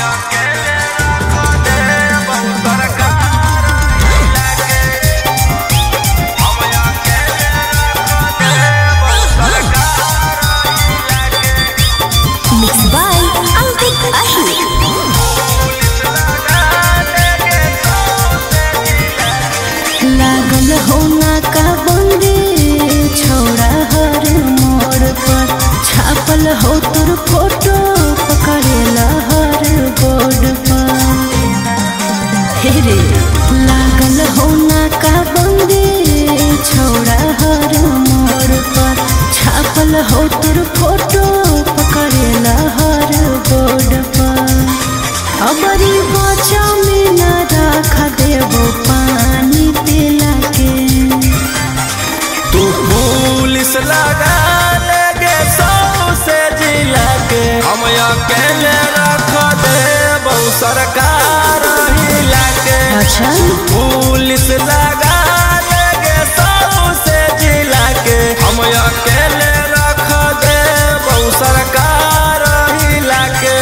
लागल होना का बंदी छोड़ा हर मोड़ पर छापल हो तुर फोटो पकड़ेला हर बोर्ड पर। हेरे लागल होना का बंदी छोड़ा हर मोड़ पर छापल हो तुर फोटो पकड़ेला हर बोर्ड पर। अबरी बचा में न रख देबो पानी पिला के तू पुलिस लगा लेगे सौसे जिला के हम अकेले रख देबो सरकार हिला के। अच्छा पुलिस लगा लेगे सौसे जिला के हम अकेले रख देबो सरकार हिला के।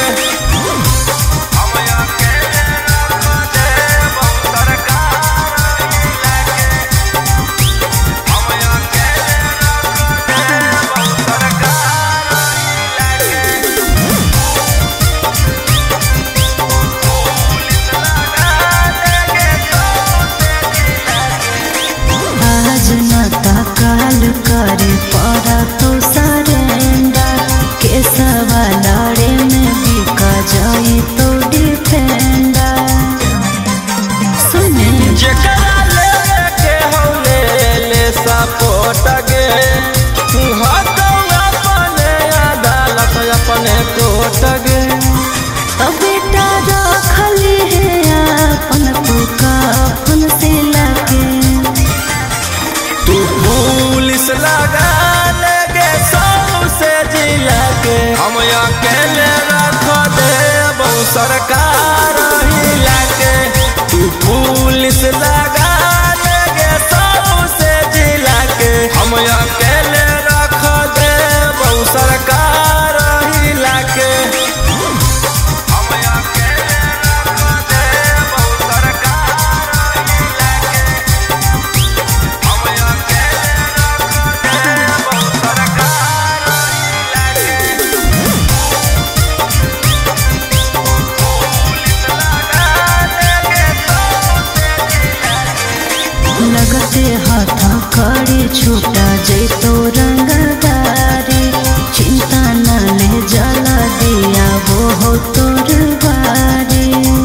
काल करे पड़ा तो सरेंडर के सवा लड़े में बिका जाए तो डिफेंडर। सुने जेकरा ले के हौले ले सपोर्ट गे हतो अपने अदालत अपने कोर्ट गे। तो बेटा रखली है अपन पुका अपन से लगे तू पुलिस लगा लेगे सौसे जिला के हम अकेले रख देबो सरकार हिला के। तू पुलिस लगा लेगे सौसे जिला के हम अकेले रख देबो सरकार हिला के। लगते हाथा खड़े छूटा जैतो रंगदारी चिंता न ले जला दिया वो हो तोर बारी।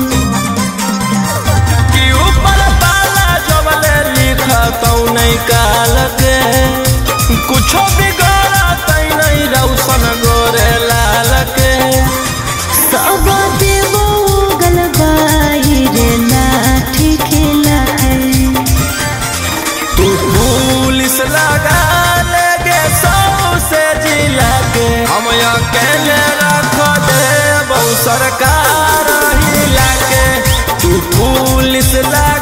कि ऊपर ताला जबले लिखा तो नहीं काल के कुछो बिगड़ा तई नहीं रौशन गोरे लाल के। सब देवो गलबाई रे लाठी खेला तू पुलिस लगा लेगे सौसे जिला के हम अकेले रख देबो सरकार हिला के। तू पुलिस लगा